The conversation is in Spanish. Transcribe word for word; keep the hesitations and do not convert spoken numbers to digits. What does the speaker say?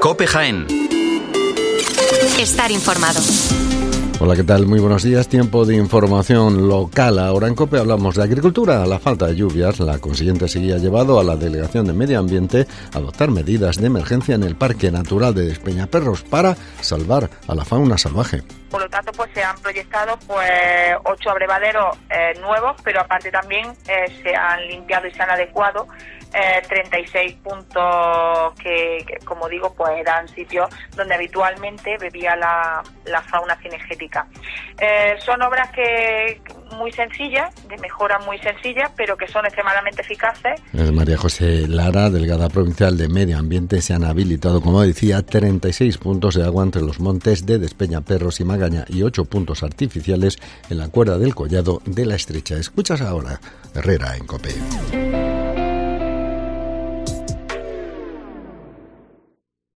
COPE Jaén. Estar informado. Hola, ¿qué tal? Muy buenos días. Tiempo de información local. Ahora en COPE hablamos de agricultura. A la falta de lluvias, la consiguiente sequía ha llevado a la Delegación de Medio Ambiente a adoptar medidas de emergencia en el Parque Natural de Despeñaperros para salvar a la fauna salvaje. Por lo tanto, pues se han proyectado pues ocho abrevaderos eh, nuevos, pero aparte también eh, se han limpiado y se han adecuado eh, treinta y seis puntos que, que, como digo, pues eran sitios donde habitualmente bebía la, la fauna cinegética. Eh, son obras que muy sencillas, de mejora muy sencillas, pero que son extremadamente eficaces. Es María José Lara, delegada provincial de Medio Ambiente. Se han habilitado, como decía, treinta y seis puntos de agua entre los montes de Despeñaperros y Magaña y ocho puntos artificiales en la cuerda del collado de la Estrecha. Escuchas ahora Herrera en COPE.